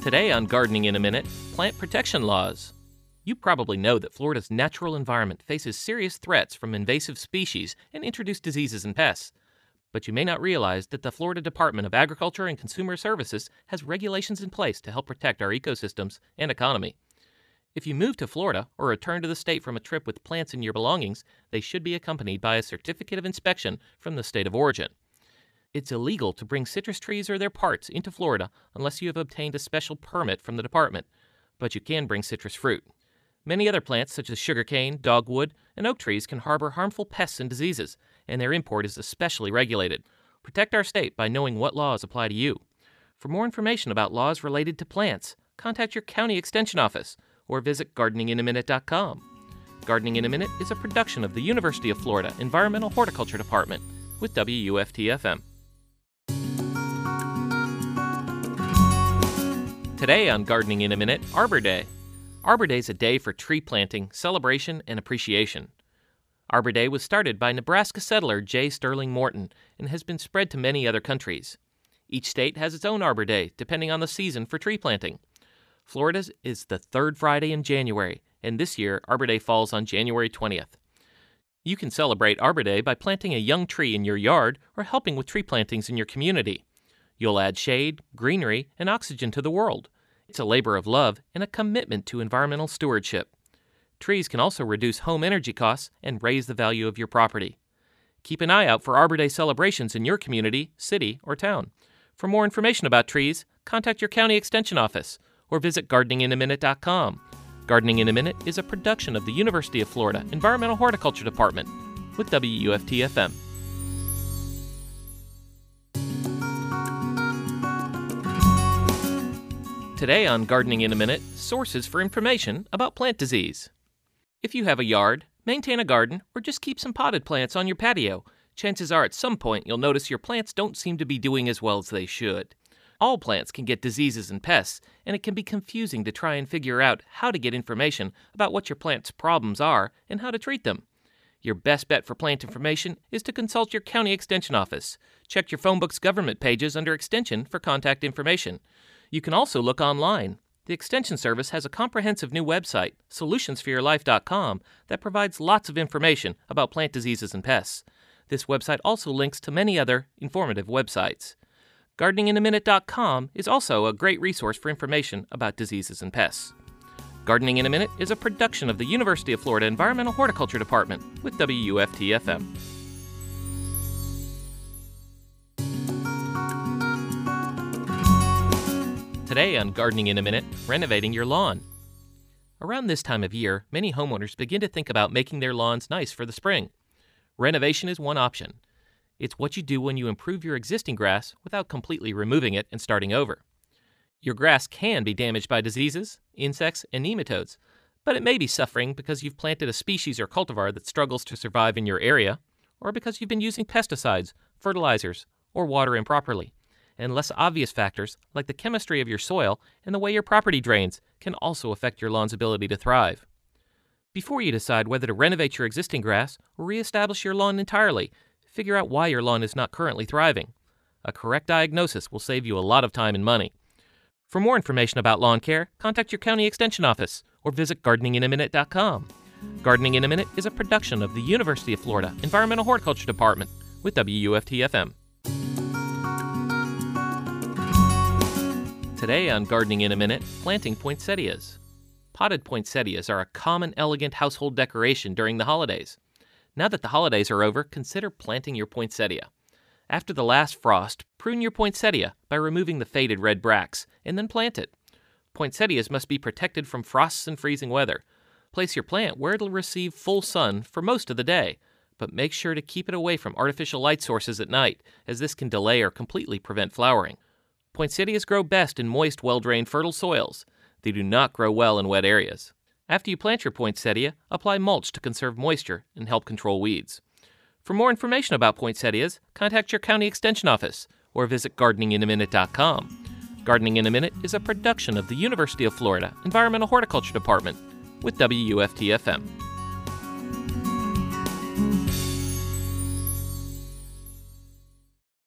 Today on Gardening in a Minute, plant protection laws. You probably know that Florida's natural environment faces serious threats from invasive species and introduced diseases and pests. But you may not realize that the Florida Department of Agriculture and Consumer Services has regulations in place to help protect our ecosystems and economy. If you move to Florida or return to the state from a trip with plants in your belongings, they should be accompanied by a certificate of inspection from the state of origin. It's illegal to bring citrus trees or their parts into Florida unless you have obtained a special permit from the department, but you can bring citrus fruit. Many other plants, such as sugarcane, dogwood, and oak trees, can harbor harmful pests and diseases, and their import is especially regulated. Protect our state by knowing what laws apply to you. For more information about laws related to plants, contact your county extension office or visit gardeninginaminute.com. Gardening in a Minute is a production of the University of Florida Environmental Horticulture Department with WUFT-FM. Today on Gardening in a Minute, Arbor Day. Arbor Day is a day for tree planting, celebration, and appreciation. Arbor Day was started by Nebraska settler J. Sterling Morton and has been spread to many other countries. Each state has its own Arbor Day, depending on the season for tree planting. Florida's is the third Friday in January, and this year Arbor Day falls on January 20th. You can celebrate Arbor Day by planting a young tree in your yard or helping with tree plantings in your community. You'll add shade, greenery, and oxygen to the world. It's a labor of love and a commitment to environmental stewardship. Trees can also reduce home energy costs and raise the value of your property. Keep an eye out for Arbor Day celebrations in your community, city, or town. For more information about trees, contact your county extension office or visit gardeninginaminute.com. Gardening in a Minute is a production of the University of Florida Environmental Horticulture Department with WUFT-FM. Today on Gardening in a Minute, sources for information about plant disease. If you have a yard, maintain a garden, or just keep some potted plants on your patio, chances are at some point you'll notice your plants don't seem to be doing as well as they should. All plants can get diseases and pests, and it can be confusing to try and figure out how to get information about what your plant's problems are and how to treat them. Your best bet for plant information is to consult your county extension office. Check your phone book's government pages under Extension for contact information. You can also look online. The Extension Service has a comprehensive new website, solutionsforyourlife.com, that provides lots of information about plant diseases and pests. This website also links to many other informative websites. GardeningInAMinute.com is also a great resource for information about diseases and pests. Gardening in a Minute is a production of the University of Florida Environmental Horticulture Department with WUFT-FM. Today on Gardening in a Minute, renovating your lawn. Around this time of year, many homeowners begin to think about making their lawns nice for the spring. Renovation is one option. It's what you do when you improve your existing grass without completely removing it and starting over. Your grass can be damaged by diseases, insects, and nematodes, but it may be suffering because you've planted a species or cultivar that struggles to survive in your area, or because you've been using pesticides, fertilizers, or water improperly. And less obvious factors, like the chemistry of your soil and the way your property drains, can also affect your lawn's ability to thrive. Before you decide whether to renovate your existing grass or reestablish your lawn entirely, figure out why your lawn is not currently thriving. A correct diagnosis will save you a lot of time and money. For more information about lawn care, contact your county extension office or visit gardeninginaminute.com. Gardening in a Minute is a production of the University of Florida Environmental Horticulture Department with WUFT-FM. Today on Gardening in a Minute, planting poinsettias. Potted poinsettias are a common, elegant household decoration during the holidays. Now that the holidays are over, consider planting your poinsettia. After the last frost, prune your poinsettia by removing the faded red bracts, and then plant it. Poinsettias must be protected from frosts and freezing weather. Place your plant where it'll receive full sun for most of the day, but make sure to keep it away from artificial light sources at night, as this can delay or completely prevent flowering. Poinsettias grow best in moist, well-drained, fertile soils. They do not grow well in wet areas. After you plant your poinsettia, apply mulch to conserve moisture and help control weeds. For more information about poinsettias, contact your county extension office or visit gardeninginaminute.com. Gardening in a Minute is a production of the University of Florida Environmental Horticulture Department with WUFT-FM.